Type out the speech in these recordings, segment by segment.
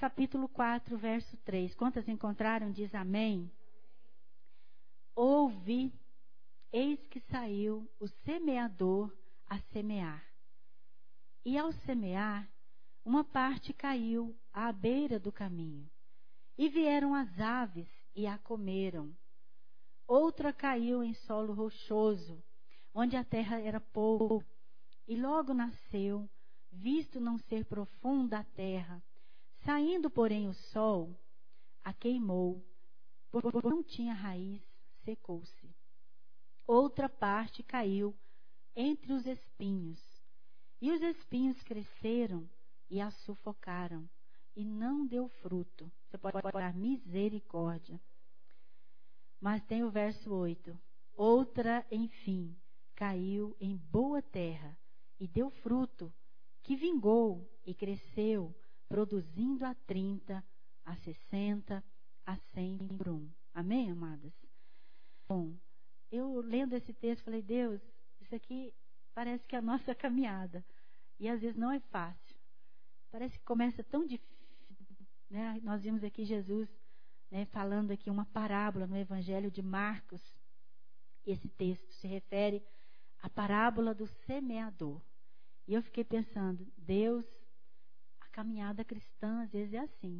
capítulo 4, verso 3. Quantas encontraram? Diz amém. Ouve, eis que saiu o semeador a semear. E ao semear, uma parte caiu à beira do caminho. E vieram as aves e a comeram. Outra caiu em solo rochoso, onde a terra era pouco, e logo nasceu, visto não ser profunda a terra. Saindo, porém, o sol, a queimou, porque não tinha raiz, secou-se. Outra parte caiu entre os espinhos, e os espinhos cresceram e a sufocaram, e não deu fruto. Você pode falar misericórdia. Mas tem o verso 8. Outra, enfim, caiu em boa terra e deu fruto, que vingou e cresceu, produzindo a 30, a 60, a 100 por um. Amém, amadas? Bom, eu lendo esse texto, falei, Deus, isso aqui parece que é a nossa caminhada. E às vezes não é fácil. Parece que começa tão difícil, né? Nós vimos aqui Jesus, né, falando aqui uma parábola no Evangelho de Marcos. Esse texto se refere à parábola do semeador. E eu fiquei pensando, Deus, a caminhada cristã às vezes é assim.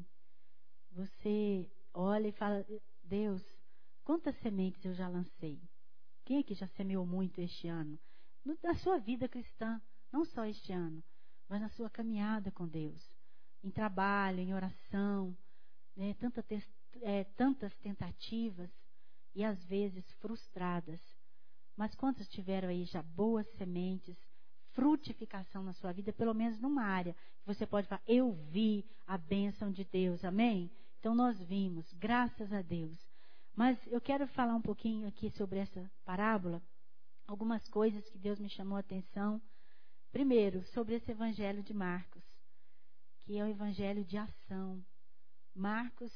Você olha e fala, Deus, quantas sementes eu já lancei? Quem é que já semeou muito este ano? Na sua vida cristã, não só este ano, mas na sua caminhada com Deus. Em trabalho, em oração, né, tantas tentativas e às vezes frustradas. Mas quantos tiveram aí já boas sementes, frutificação na sua vida, pelo menos numa área que você pode falar, eu vi a bênção de Deus, amém? Então nós vimos, graças a Deus. Mas eu quero falar um pouquinho aqui sobre essa parábola, algumas coisas que Deus me chamou a atenção. Primeiro, sobre esse evangelho de Marcos, que é o evangelho de ação. Marcos,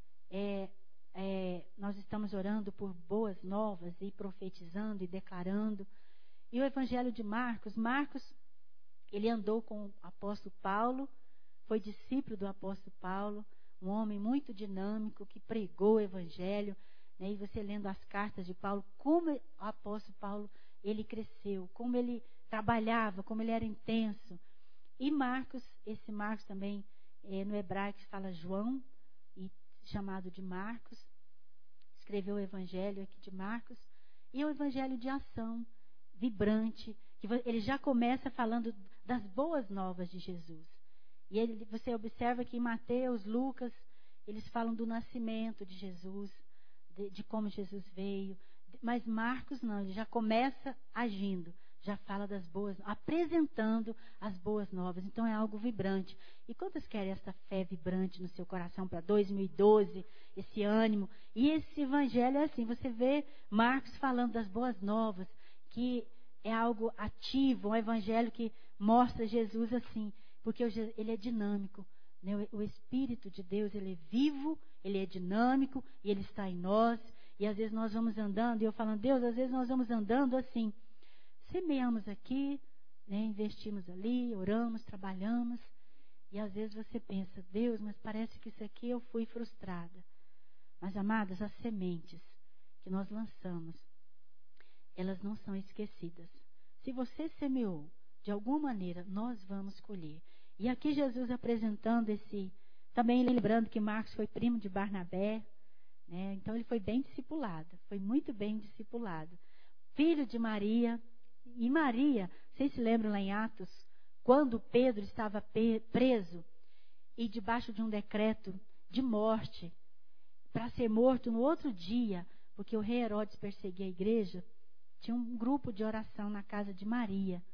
nós estamos orando por boas novas e profetizando e declarando. E o evangelho de Marcos, ele andou com o apóstolo Paulo, foi discípulo do apóstolo Paulo, um homem muito dinâmico que pregou o evangelho, né? E você lendo as cartas de Paulo, como o apóstolo Paulo, ele cresceu, como ele trabalhava, como ele era intenso. E Marcos, esse Marcos também, no hebraico se fala João, e chamado de Marcos, escreveu o evangelho aqui de Marcos, e é o evangelho de ação, vibrante, que ele já começa falando das boas novas de Jesus. E você observa que em Mateus, Lucas, eles falam do nascimento de Jesus, de como Jesus veio. Mas Marcos não, ele já começa agindo, já fala das boas, apresentando as boas novas. Então é algo vibrante. E quantos querem essa fé vibrante no seu coração para 2012, esse ânimo? E esse evangelho é assim, você vê Marcos falando das boas novas, que é algo ativo, um evangelho que mostra Jesus assim, porque ele é dinâmico, né? O Espírito de Deus, ele é vivo, ele é dinâmico e ele está em nós. E às vezes nós vamos andando, e eu falando, Deus, às vezes nós vamos andando assim, semeamos aqui, né? Investimos ali, oramos, trabalhamos, e às vezes você pensa, Deus, mas parece que isso aqui eu fui frustrada. Mas amadas, as sementes que nós lançamos, elas não são esquecidas. Se você semeou, de alguma maneira, nós vamos colher. E aqui Jesus apresentando também lembrando que Marcos foi primo de Barnabé, né? Então ele foi bem discipulado, foi muito bem discipulado. Filho de Maria, e Maria, vocês se lembram lá em Atos, quando Pedro estava preso e debaixo de um decreto de morte, para ser morto no outro dia, porque o rei Herodes perseguia a igreja, tinha um grupo de oração na casa de Maria,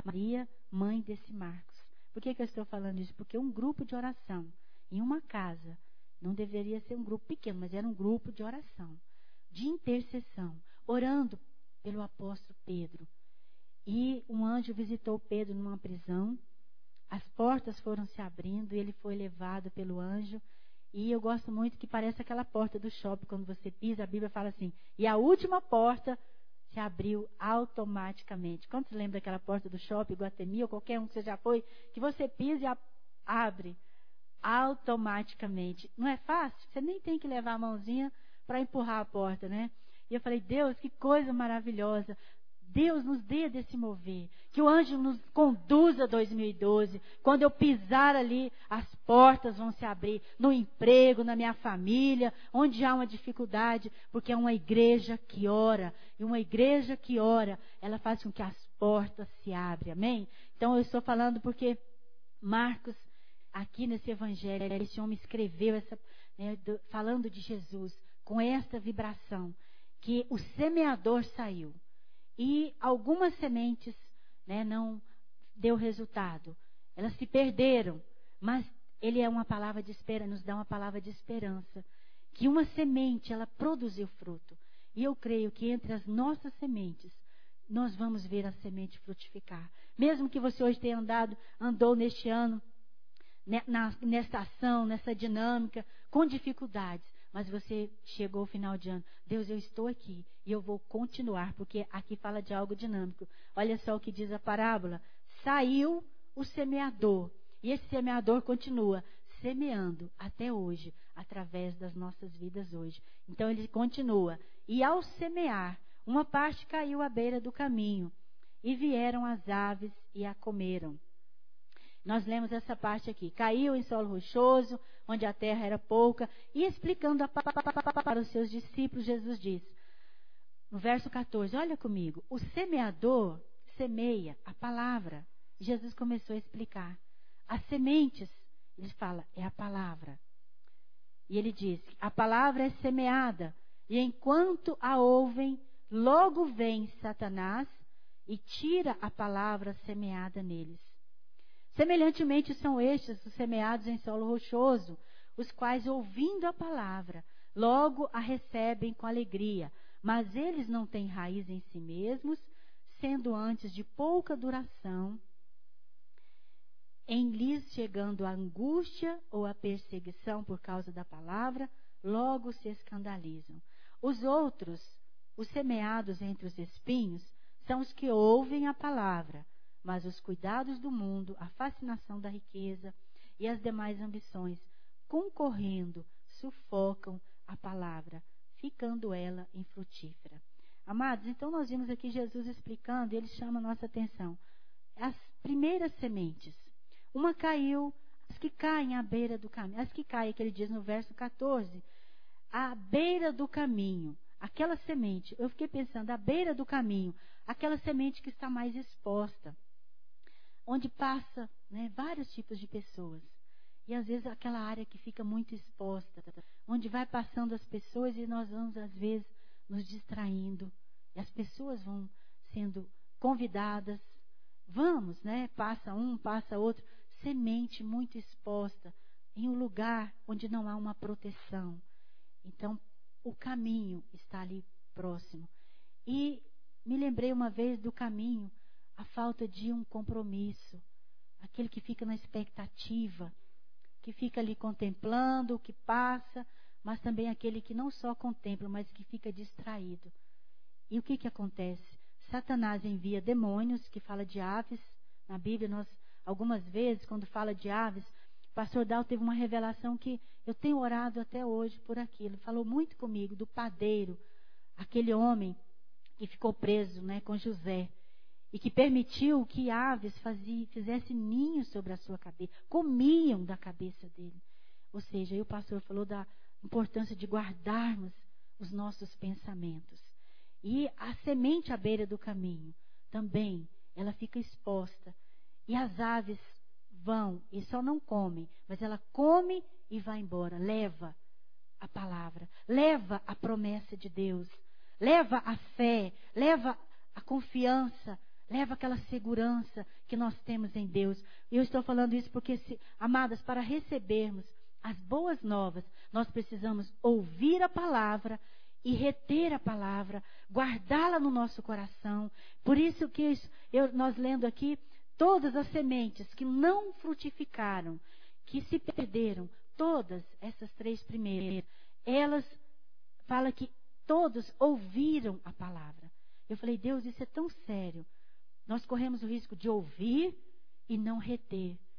mãe desse Marcos. Por que eu estou falando isso? Porque um grupo de oração em uma casa não deveria ser um grupo pequeno, mas era um grupo de oração, de intercessão, orando pelo apóstolo Pedro. E um anjo visitou Pedro numa prisão, as portas foram se abrindo e ele foi levado pelo anjo. E eu gosto muito que parece aquela porta do shopping, quando você pisa, a Bíblia fala assim, e a última porta se abriu automaticamente. Quantos lembram daquela porta do shopping, Guatemi, ou qualquer um que você já foi, que você pisa e abre automaticamente. Não é fácil? Você nem tem que levar a mãozinha para empurrar a porta, né? E eu falei, Deus, que coisa maravilhosa. Deus nos dê desse mover. Que o anjo nos conduza a 2012. Quando eu pisar ali, as portas vão se abrir. No emprego, na minha família, onde há uma dificuldade. Porque é uma igreja que ora. E uma igreja que ora, ela faz com que as portas se abrem. Amém? Então eu estou falando porque Marcos, aqui nesse evangelho, esse homem escreveu falando de Jesus, com esta vibração, que o semeador saiu. E algumas sementes, não deu resultado. Elas se perderam. Mas ele é uma palavra de esperança, nos dá uma palavra de esperança. Que uma semente, ela produziu fruto. E eu creio que entre as nossas sementes, nós vamos ver a semente frutificar. Mesmo que você hoje tenha andou neste ano, nesta ação, nessa dinâmica, com dificuldades. Mas você chegou ao final de ano. Deus, eu estou aqui e eu vou continuar, porque aqui fala de algo dinâmico. Olha só o que diz a parábola. Saiu o semeador. E esse semeador continua semeando até hoje, através das nossas vidas hoje. Então ele continua. E ao semear, uma parte caiu à beira do caminho. E vieram as aves e a comeram. Nós lemos essa parte aqui. Caiu em solo rochoso, onde a terra era pouca. E explicando para os seus discípulos, Jesus diz, no verso 14, olha comigo. O semeador semeia a palavra. Jesus começou a explicar. As sementes, ele fala, é a palavra. E ele diz, a palavra é semeada. E enquanto a ouvem, logo vem Satanás e tira a palavra semeada neles. Semelhantemente são estes os semeados em solo rochoso, os quais, ouvindo a palavra, logo a recebem com alegria, mas eles não têm raiz em si mesmos, sendo antes de pouca duração, em lhes chegando a angústia ou a perseguição por causa da palavra, logo se escandalizam. Os outros, os semeados entre os espinhos, são os que ouvem a palavra, mas os cuidados do mundo, a fascinação da riqueza e as demais ambições, concorrendo, sufocam a palavra, ficando ela infrutífera. Amados, então nós vimos aqui Jesus explicando, e ele chama a nossa atenção. As primeiras sementes, uma caiu, as que caem à beira do caminho, as que caem, que ele diz no verso 14, à beira do caminho, aquela semente, eu fiquei pensando, à beira do caminho, aquela semente que está mais exposta, onde passa vários tipos de pessoas. E às vezes aquela área que fica muito exposta, onde vai passando as pessoas e nós vamos às vezes nos distraindo. E as pessoas vão sendo convidadas. Vamos, passa um, passa outro. Semente muito exposta em um lugar onde não há uma proteção. Então, o caminho está ali próximo. E me lembrei uma vez do caminho, a falta de um compromisso, aquele que fica na expectativa, que fica ali contemplando o que passa, mas também aquele que não só contempla, mas que fica distraído. E o que acontece? Satanás envia demônios, que fala de aves. Na Bíblia, nós, algumas vezes, quando fala de aves, o pastor Dal teve uma revelação que eu tenho orado até hoje por aquilo. Falou muito comigo do padeiro, aquele homem que ficou preso com José. E que permitiu que aves fizessem ninhos sobre a sua cabeça, comiam da cabeça dele. Ou seja, aí o pastor falou da importância de guardarmos os nossos pensamentos. E a semente à beira do caminho, também, ela fica exposta. E as aves vão, e só não comem, mas ela come e vai embora, leva a palavra, leva a promessa de Deus, leva a fé, leva a confiança, leva aquela segurança que nós temos em Deus. E eu estou falando isso porque, amadas, para recebermos as boas novas, nós precisamos ouvir a palavra e reter a palavra, guardá-la no nosso coração. Por isso que nós lendo aqui, todas as sementes que não frutificaram, que se perderam, todas essas 3 primeiras, elas falam que todos ouviram a palavra. Eu falei, Deus, isso é tão sério. Nós corremos o risco de ouvir e não reter.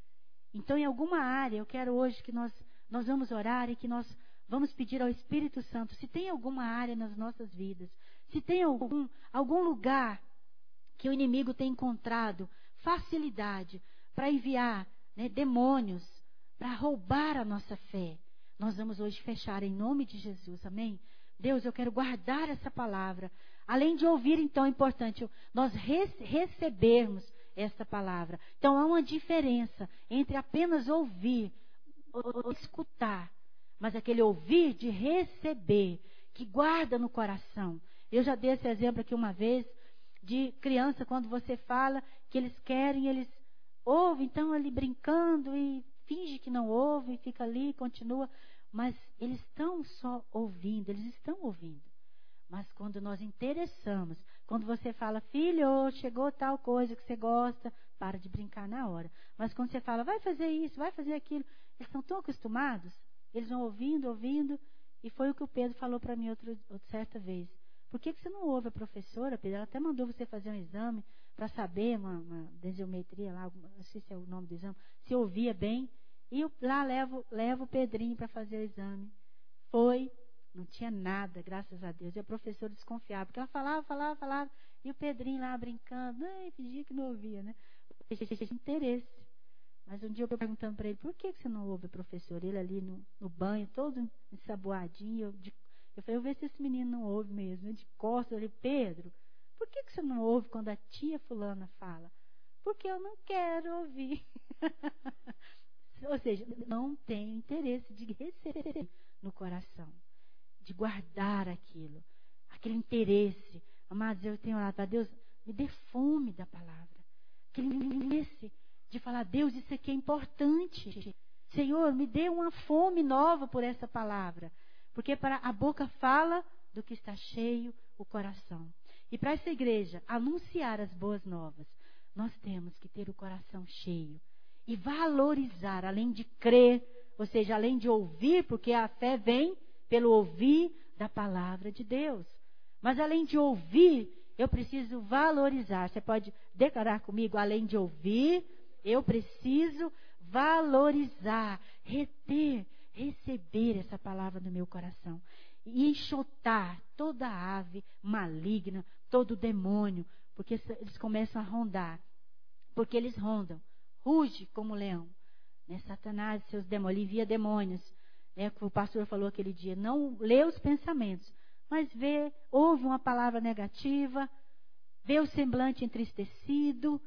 Então, em alguma área, eu quero hoje que nós vamos orar e que nós vamos pedir ao Espírito Santo, se tem alguma área nas nossas vidas, se tem algum lugar que o inimigo tem encontrado facilidade para enviar, né, demônios, para roubar a nossa fé, nós vamos hoje fechar em nome de Jesus, amém? Deus, eu quero guardar essa palavra. Além de ouvir, então, é importante nós recebermos esta palavra. Então, há uma diferença entre apenas ouvir ou escutar, mas aquele ouvir de receber, que guarda no coração. Eu já dei esse exemplo aqui uma vez, de criança, quando você fala que eles querem, eles ouvem, então ali brincando e finge que não ouve, fica ali, continua, mas eles estão só ouvindo, eles estão ouvindo. Mas quando nós interessamos, quando você fala, filho, chegou tal coisa que você gosta, para de brincar na hora. Mas quando você fala, vai fazer isso, vai fazer aquilo, eles estão tão acostumados, eles vão ouvindo, e foi o que o Pedro falou para mim outra certa vez. Por que você não ouve a professora, Pedro? Ela até mandou você fazer um exame para saber, uma densitometria lá, não sei se é o nome do exame, se ouvia bem. E eu lá levo o Pedrinho para fazer o exame. Foi, não tinha nada, graças a Deus. E a professora desconfiava, porque ela falava, e o Pedrinho lá brincando, fingia que não ouvia, né? Interesse. Mas um dia eu perguntando para ele, por que você não ouve a professora? Ele ali no banho, todo ensaboadinho, eu falei, eu vejo se esse menino não ouve mesmo. Eu de costas, eu falei, Pedro, por que você não ouve quando a tia fulana fala? Porque eu não quero ouvir. Ou seja, não tenho interesse de receber no coração, de guardar aquilo, aquele interesse. Amados, eu tenho orado para Deus, me dê fome da palavra, aquele interesse de falar, Deus, isso aqui é importante. Senhor, me dê uma fome nova por essa palavra. Porque para a boca fala do que está cheio o coração. E para essa igreja anunciar as boas novas, nós temos que ter o coração cheio. E valorizar, além de crer, ou seja, além de ouvir, porque a fé vem pelo ouvir da palavra de Deus. Mas além de ouvir, eu preciso valorizar. Você pode declarar comigo, além de ouvir, eu preciso valorizar, reter, receber essa palavra no meu coração e enxotar toda ave maligna, todo demônio, porque eles começam a rondar, porque eles rondam, ruge como leão, né? Satanás, seus demônios, ele envia demônios, né? O pastor falou aquele dia, não lê os pensamentos, mas ouve uma palavra negativa, vê o semblante entristecido,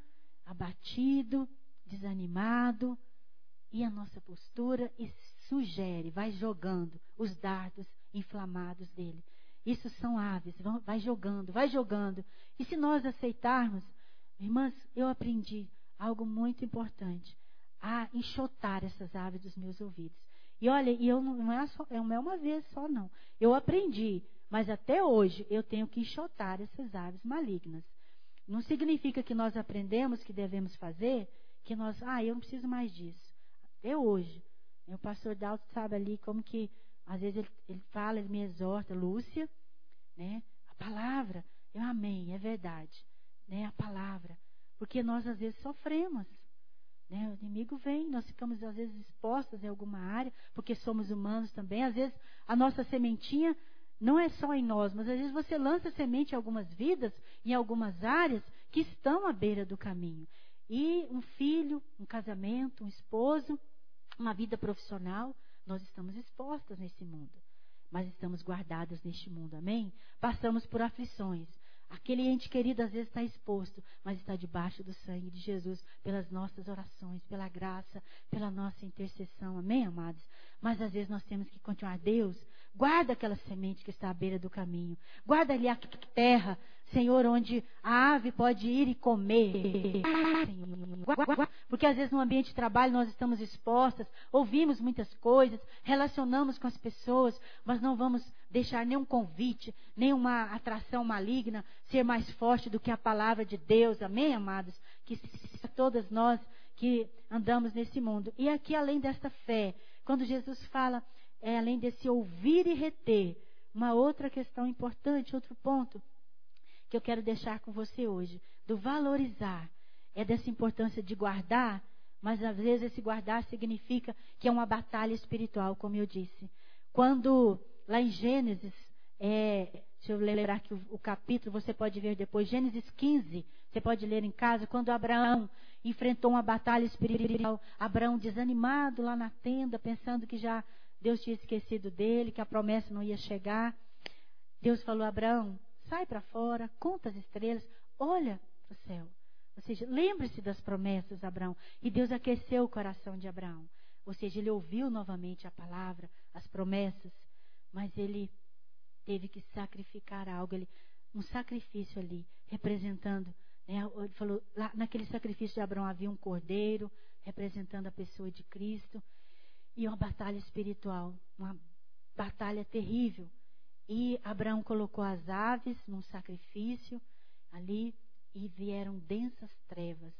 abatido, desanimado, e a nossa postura sugere, vai jogando os dardos inflamados dele. Isso são aves, vai jogando. E se nós aceitarmos, irmãs, eu aprendi algo muito importante, a enxotar essas aves dos meus ouvidos. E olha, não é uma vez só não. Eu aprendi, mas até hoje eu tenho que enxotar essas aves malignas. Não significa que nós aprendemos que devemos fazer, que nós, eu não preciso mais disso. Até hoje. O pastor Dalton sabe ali como que, às vezes ele fala, ele me exorta, Lúcia, né? A palavra, amém, é verdade, né? A palavra, porque nós às vezes sofremos, né? O inimigo vem, nós ficamos às vezes expostas em alguma área, porque somos humanos também, às vezes a nossa sementinha não é só em nós, mas às vezes você lança semente em algumas vidas, em algumas áreas que estão à beira do caminho. E um filho, um casamento, um esposo, uma vida profissional, nós estamos expostas nesse mundo, mas estamos guardadas neste mundo, amém? Passamos por aflições. Aquele ente querido às vezes está exposto, mas está debaixo do sangue de Jesus, pelas nossas orações, pela graça, pela nossa intercessão, amém, amados? Mas às vezes nós temos que continuar, Deus, guarda aquela semente que está à beira do caminho, guarda ali a terra, Senhor, onde a ave pode ir e comer. Porque às vezes no ambiente de trabalho nós estamos expostas, ouvimos muitas coisas, relacionamos com as pessoas, mas não vamos deixar nenhum convite, nenhuma atração maligna ser mais forte do que a palavra de Deus. Amém, amados? Que todas nós que andamos nesse mundo. E aqui, além desta fé, quando Jesus fala, além desse ouvir e reter, uma outra questão importante, outro ponto, que eu quero deixar com você hoje, do valorizar, é dessa importância de guardar, Mas às vezes esse guardar significa que é uma batalha espiritual, como eu disse. Quando lá em Gênesis, deixa eu lembrar aqui o capítulo, você pode ver depois, Gênesis 15, você pode ler em casa, quando Abraão enfrentou uma batalha espiritual, Abraão desanimado lá na tenda, pensando que já Deus tinha esquecido dele, que a promessa não ia chegar. Deus falou: Abraão, sai para fora, conta as estrelas, olha para o céu. Ou seja, lembre-se das promessas, Abraão. E Deus aqueceu o coração de Abraão. Ou seja, ele ouviu novamente a palavra, as promessas, mas ele teve que sacrificar algo, um sacrifício ali, representando, né? Ele falou, lá naquele sacrifício de Abraão havia um cordeiro, representando a pessoa de Cristo, e uma batalha espiritual, uma batalha terrível. E Abraão colocou as aves num sacrifício ali, e vieram densas trevas.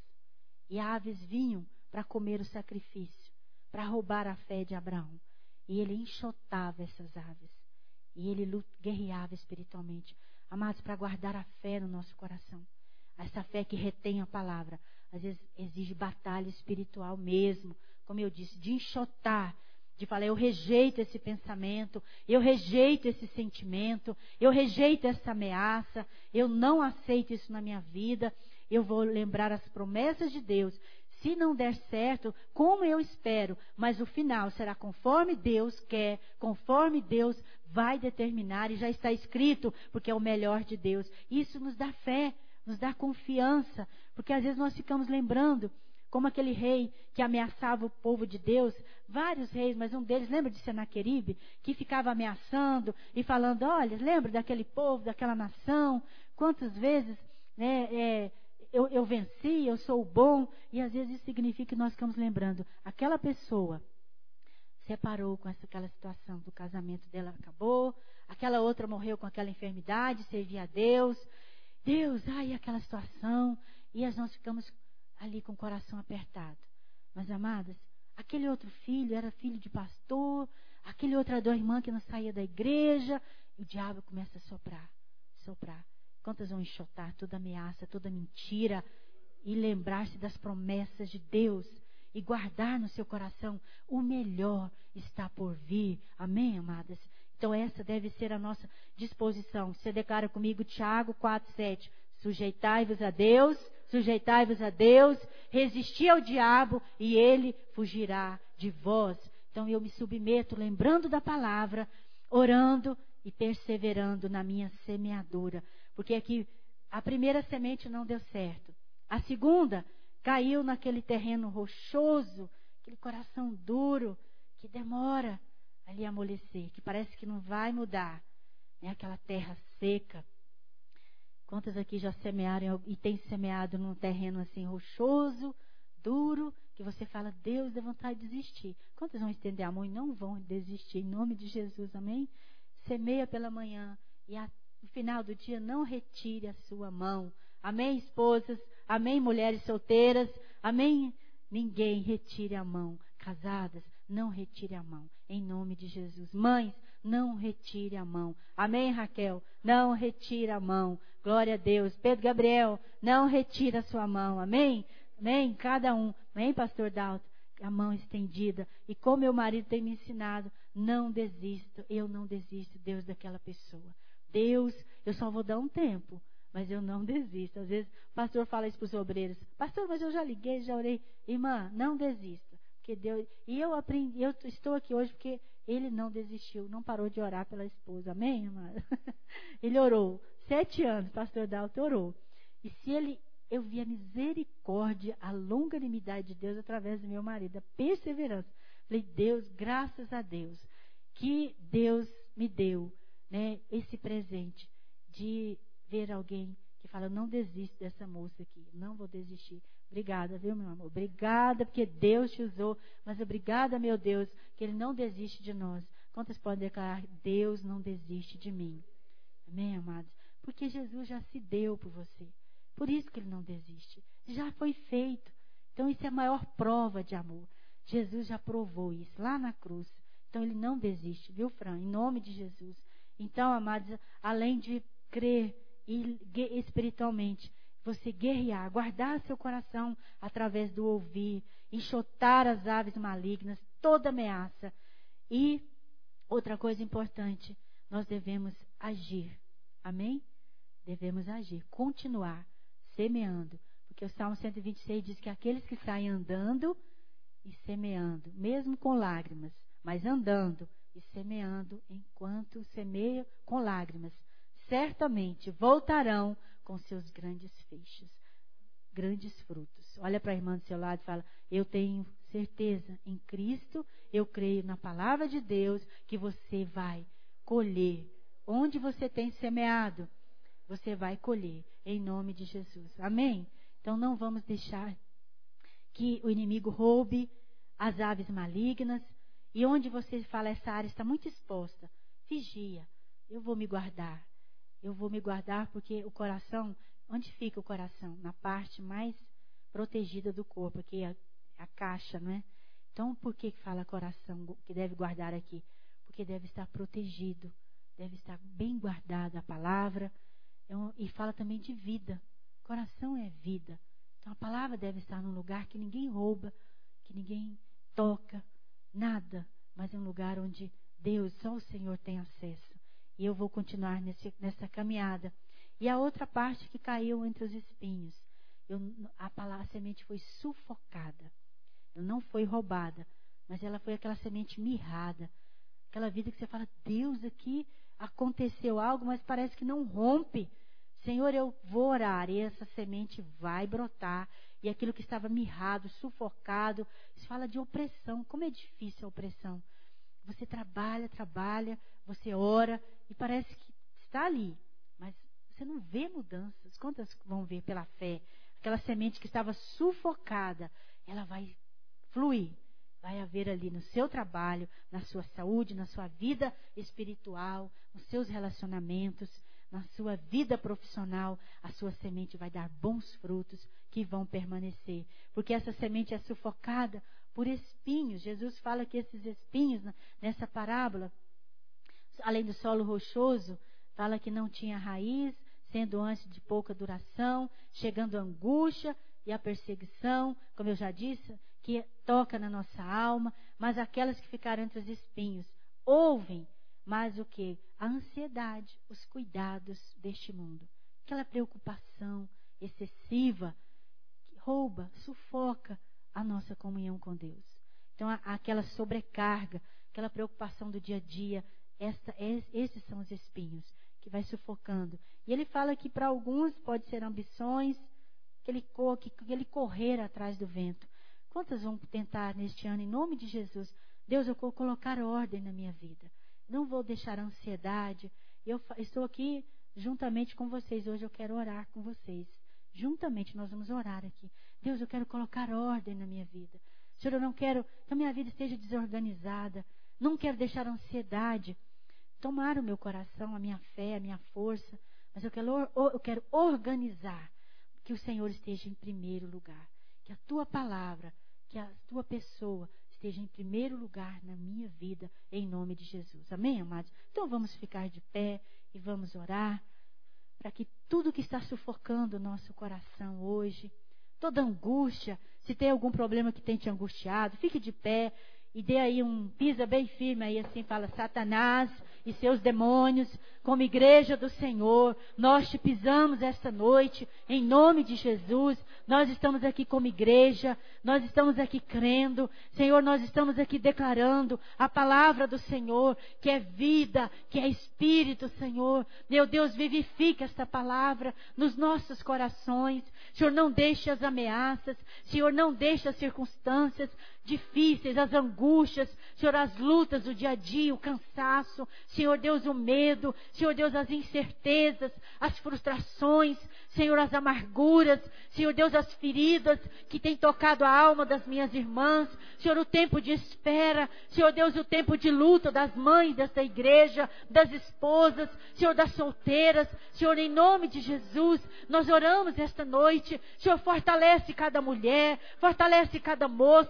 E aves vinham para comer o sacrifício, para roubar a fé de Abraão. E ele enxotava essas aves. E ele guerreava espiritualmente. Amados, para guardar a fé no nosso coração. Essa fé que retém a palavra. Às vezes exige batalha espiritual mesmo. Como eu disse, de enxotar. De falar, eu rejeito esse pensamento, eu rejeito esse sentimento, eu rejeito essa ameaça, eu não aceito isso na minha vida, eu vou lembrar as promessas de Deus. Se não der certo, como eu espero, mas o final será conforme Deus quer, conforme Deus vai determinar, e já está escrito, porque é o melhor de Deus. Isso nos dá fé, nos dá confiança, porque às vezes nós ficamos lembrando, como aquele rei que ameaçava o povo de Deus, vários reis, mas um deles, lembra de Senaqueribe, que ficava ameaçando e falando, olha, lembra daquele povo, daquela nação, quantas vezes, né, eu venci, eu sou o bom, e às vezes isso significa que nós ficamos lembrando, aquela pessoa separou com aquela situação, do casamento dela acabou, aquela outra morreu com aquela enfermidade, servia a Deus, ai, aquela situação, e nós ficamos ali com o coração apertado. Mas, amadas, aquele outro filho era filho de pastor, aquele outro era da irmã que não saía da igreja, e o diabo começa a soprar. Quantas vão enxotar toda ameaça, toda mentira, e lembrar-se das promessas de Deus, e guardar no seu coração, o melhor está por vir. Amém, amadas? Então essa deve ser a nossa disposição. Você declara comigo Tiago 4:7, sujeitai-vos a Deus, resisti ao diabo e ele fugirá de vós. Então eu me submeto, lembrando da palavra, orando e perseverando na minha semeadura. Porque aqui a primeira semente não deu certo. A segunda caiu naquele terreno rochoso, aquele coração duro, que demora ali a amolecer, que parece que não vai mudar. Né? Aquela terra seca. Quantas aqui já semearam e têm semeado num terreno assim rochoso, duro, que você fala, Deus, dá vontade de desistir. Quantas vão estender a mão e não vão desistir, em nome de Jesus, amém? Semeia pela manhã e no final do dia não retire a sua mão. Amém, esposas? Amém, mulheres solteiras? Amém? Ninguém retire a mão. Casadas, não retire a mão, em nome de Jesus. Mães, não retire a mão. Amém, Raquel? Não retire a mão. Glória a Deus. Pedro Gabriel, não retire a sua mão. Amém? Amém? Cada um. Amém, pastor Dalton? A mão estendida. E como meu marido tem me ensinado, não desisto. Eu não desisto, Deus, daquela pessoa. Deus, eu só vou dar um tempo, mas eu não desisto. Às vezes o pastor fala isso para os obreiros. Pastor, mas eu já liguei, já orei. Irmã, não desista. Porque Deus, e eu aprendi, eu estou aqui hoje porque ele não desistiu, não parou de orar pela esposa. Amém, irmã? Ele orou. 7 anos, pastor Dalton orou. E se eu vi a misericórdia, a longanimidade de Deus através do meu marido, a perseverança. Falei, Deus, graças a Deus, que Deus me deu, né, esse presente de ver alguém que fala, não desisto dessa moça aqui, não vou desistir. Obrigada, viu, meu amor? Obrigada porque Deus te usou, mas obrigada, meu Deus, que Ele não desiste de nós. Quantas podem declarar, Deus não desiste de mim? Amém, amados? Porque Jesus já se deu por você. Por isso que Ele não desiste. Já foi feito. Então isso é a maior prova de amor. Jesus já provou isso lá na cruz. Então Ele não desiste, viu, Fran? Em nome de Jesus. Então, amados, além de crer espiritualmente, Você guerrear, guardar seu coração através do ouvir, enxotar as aves malignas, toda ameaça. E outra coisa importante, nós devemos agir. Amém? Devemos agir, continuar semeando. Porque o Salmo 126 diz que aqueles que saem andando e semeando, mesmo com lágrimas, mas andando e semeando, enquanto semeiam com lágrimas, certamente voltarão com seus grandes feixes, grandes frutos. Olha para a irmã do seu lado e fala: eu tenho certeza em Cristo, eu creio na palavra de Deus, que você vai colher. Onde você tem semeado, você vai colher, em nome de Jesus. Amém? Então não vamos deixar que o inimigo roube as aves malignas. E onde você fala, essa área está muito exposta, vigia. Eu vou me guardar. Eu vou me guardar porque o coração, onde fica o coração? Na parte mais protegida do corpo, que é a caixa, não é? Então, por que fala coração que deve guardar aqui? Porque deve estar protegido, deve estar bem guardada a palavra. E fala também de vida. Coração é vida. Então, a palavra deve estar num lugar que ninguém rouba, que ninguém toca, nada, mas é um lugar onde Deus, só o Senhor tem acesso. E eu vou continuar nessa caminhada. E a outra parte que caiu entre os espinhos, a semente foi sufocada. Ela não foi roubada, mas ela foi aquela semente mirrada. Aquela vida que você fala: Deus, aqui aconteceu algo, mas parece que não rompe. Senhor, eu vou orar, e essa semente vai brotar. E aquilo que estava mirrado, sufocado, isso fala de opressão. Como é difícil a opressão. Você trabalha, você ora, e parece que está ali, mas você não vê mudanças. Quantas vão ver pela fé? Aquela semente que estava sufocada, ela vai fluir. Vai haver ali no seu trabalho, na sua saúde, na sua vida espiritual, nos seus relacionamentos, na sua vida profissional, a sua semente vai dar bons frutos que vão permanecer. Porque essa semente é sufocada por espinhos. Jesus fala que esses espinhos, nessa parábola, além do solo rochoso, fala que não tinha raiz, sendo antes de pouca duração, chegando a angústia e a perseguição, como eu já disse, que toca na nossa alma. Mas aquelas que ficaram entre os espinhos ouvem, mas o que? A ansiedade, os cuidados deste mundo. Aquela preocupação excessiva que rouba, sufoca a nossa comunhão com Deus. Então, aquela sobrecarga, aquela preocupação do dia a dia, esses são os espinhos que vai sufocando. E ele fala que para alguns pode ser ambições, que ele correr atrás do vento. Quantas vão tentar neste ano, em nome de Jesus? Deus, eu vou colocar ordem na minha vida. Não vou deixar a ansiedade. Eu estou aqui juntamente com vocês. Hoje eu quero orar com vocês. Juntamente nós vamos orar aqui. Deus, eu quero colocar ordem na minha vida. Senhor, eu não quero que a minha vida esteja desorganizada. Não quero deixar a ansiedade tomar o meu coração, a minha fé, a minha força. Mas eu quero organizar. Que o Senhor esteja em primeiro lugar. Que a tua palavra, que a tua pessoa esteja em primeiro lugar na minha vida, em nome de Jesus. Amém, amados? Então vamos ficar de pé e vamos orar para que tudo que está sufocando o nosso coração hoje, toda angústia, se tem algum problema que tem te angustiado, fique de pé e dê aí pisa bem firme aí, assim, fala: Satanás e seus demônios, como igreja do Senhor, nós te pisamos esta noite, em nome de Jesus. Nós estamos aqui como igreja, nós estamos aqui crendo, Senhor, nós estamos aqui declarando a palavra do Senhor, que é vida, que é espírito, Senhor. Meu Deus, vivifica esta palavra nos nossos corações. Senhor, não deixe as ameaças, Senhor, não deixe as circunstâncias difíceis, as angústias, Senhor, as lutas do dia a dia, o cansaço, Senhor Deus, o medo, Senhor Deus, as incertezas, as frustrações, Senhor, as amarguras, Senhor Deus, as feridas que têm tocado a alma das minhas irmãs, Senhor, o tempo de espera, Senhor Deus, o tempo de luta das mães desta igreja, das esposas, Senhor, das solteiras, Senhor, em nome de Jesus, nós oramos esta noite, Senhor, fortalece cada mulher, fortalece cada moça desta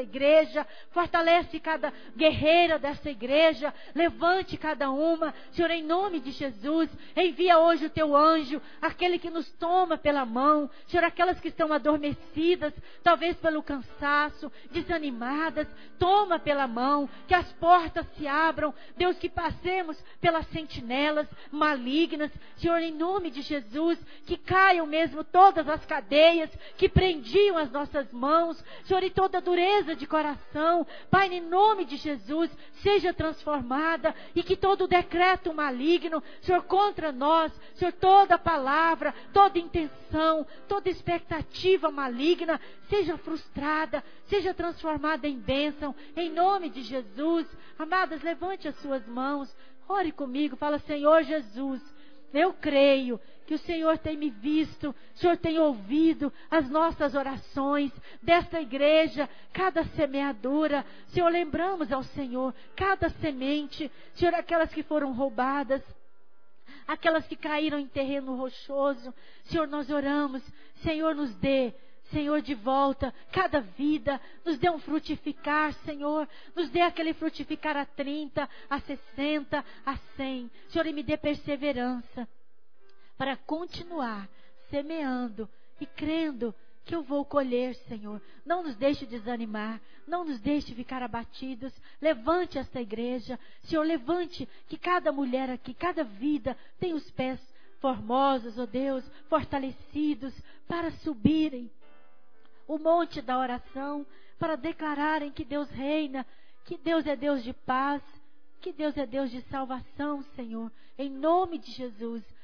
igreja, fortalece cada guerreira dessa igreja, levante cada uma, Senhor, em nome de Jesus, envia hoje o teu anjo, aquele que nos toma pela mão, Senhor, aquelas que estão adormecidas, talvez pelo cansaço, desanimadas, toma pela mão, que as portas se abram, Deus, que passemos pelas sentinelas malignas, Senhor, em nome de Jesus, que caiam mesmo todas as cadeias que prendiam as nossas mãos, Senhor, e toda dureza de coração, Pai, em nome de Jesus, seja transformada e que todo decreto maligno, Senhor, contra nós, Senhor, toda palavra, toda intenção, toda expectativa maligna, seja frustrada, seja transformada em bênção, em nome de Jesus. Amadas, levante as suas mãos, ore comigo, fala: Senhor Jesus, eu creio que o Senhor tem me visto, o Senhor tem ouvido as nossas orações desta igreja, cada semeadura. Senhor, lembramos ao Senhor cada semente, Senhor, aquelas que foram roubadas, aquelas que caíram em terreno rochoso. Senhor, nós oramos, Senhor, nos dê, Senhor, de volta cada vida, nos dê um frutificar, Senhor, nos dê aquele frutificar a 30, a 60, a 100, Senhor, e me dê perseverança para continuar semeando e crendo que eu vou colher, Senhor. Não nos deixe desanimar, não nos deixe ficar abatidos. Levante esta igreja, Senhor, levante que cada mulher aqui, cada vida tem os pés formosos, ó Deus, fortalecidos para subirem o monte da oração, para declararem que Deus reina, que Deus é Deus de paz, que Deus é Deus de salvação, Senhor. Em nome de Jesus,